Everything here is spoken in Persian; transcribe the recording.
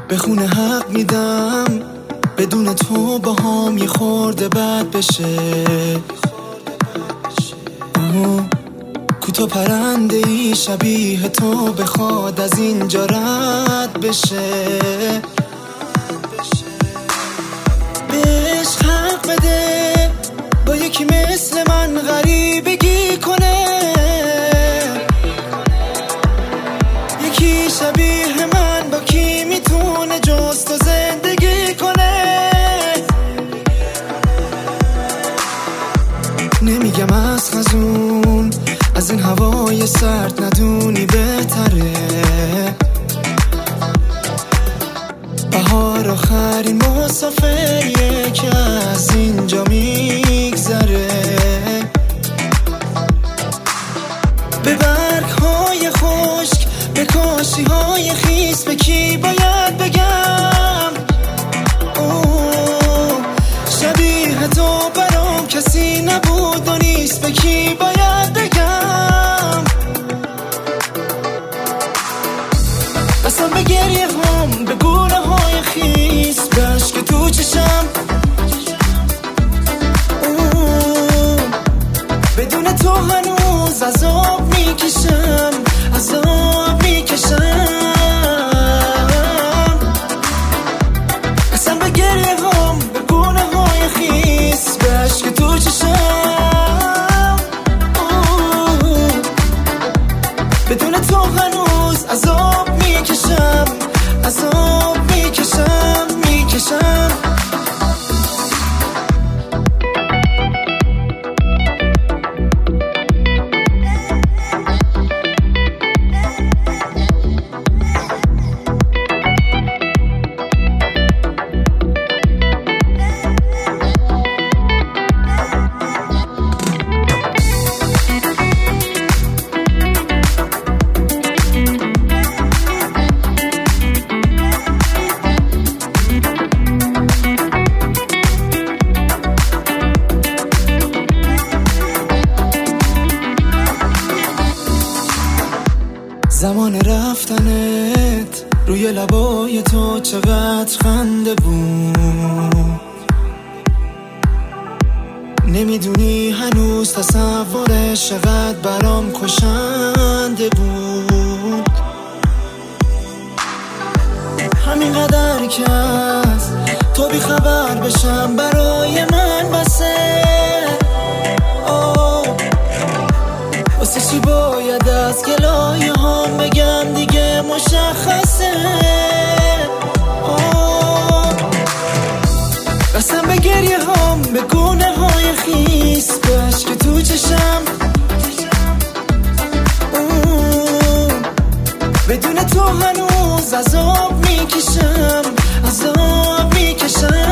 به خونه حق میدم بدون تو با هم یه خورده بد بشه. کوتاه پرنده ای شبیه تو بخواد از اینجا رد بشه. بهش حق بده با یکی مثل من غریبگی کنه، یکی شبیه من با کی میتونه جز تو زندگی کنه. نمیگم از خزون از این هوای سرد ندونی بهتره، بهار آخرین مسافریه که از اینجا میگذره. به برگ‌های خشک به کاشی‌های خیس به کی باید بگم؟ شبیه تو برام کسی نبود و نیست، به کی باید بگم؟ قسم به گریه هم به گونه های خیس به عشق تو چشم، بدون تو هنوز عذاب میکشم، عذاب میکشم. قسم به گریه هم به گونه های خیس به عشق تو چشم، بدون تو هنوز عذاب میکشم، عذاب میکشم میکشم. زمان رفتنت روی لبای تو چقدر خنده بود، نمیدونی هنوز تصورش چقدر برام کشنده بود. همینقدر که از تو بی خبر بشم برای من بسه. واسه چی باید از گلایه هم بگم دیگه مشخصه. قسم به گریه هم به گونه های خیس به عشق تو چشم، بدون تو هنوز عذاب میکشم، عذاب میکشم.